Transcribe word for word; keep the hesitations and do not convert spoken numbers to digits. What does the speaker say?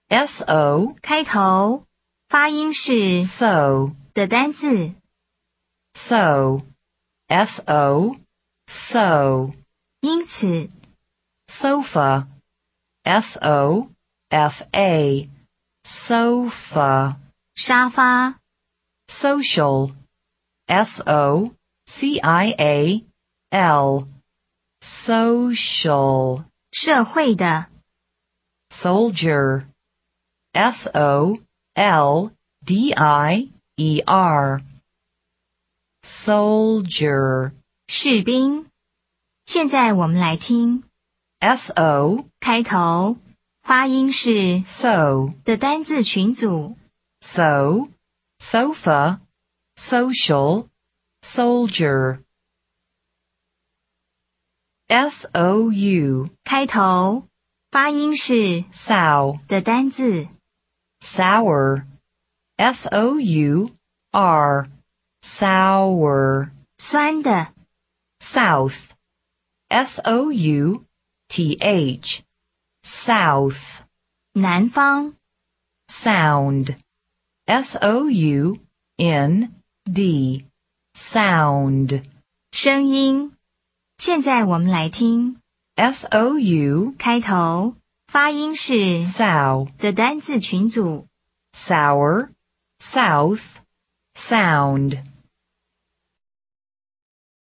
S O 开头发音是 so 的单字， so S O so 因此 sofa S O F A sofa 沙发 social S O C I A L social 社会的 soldier S O L D I E R soldier 士兵。现在我们来听 S O 开头发音是 so 的单字群组， so sofa social soldier S O U 开头发音是 sow 的单字， sour S O U R sour 酸的 south S O U T H south 南方 sound S O U N D sound 声音。现在我们来听 S O U 开头发音是 sow 的单字群组， sour south sound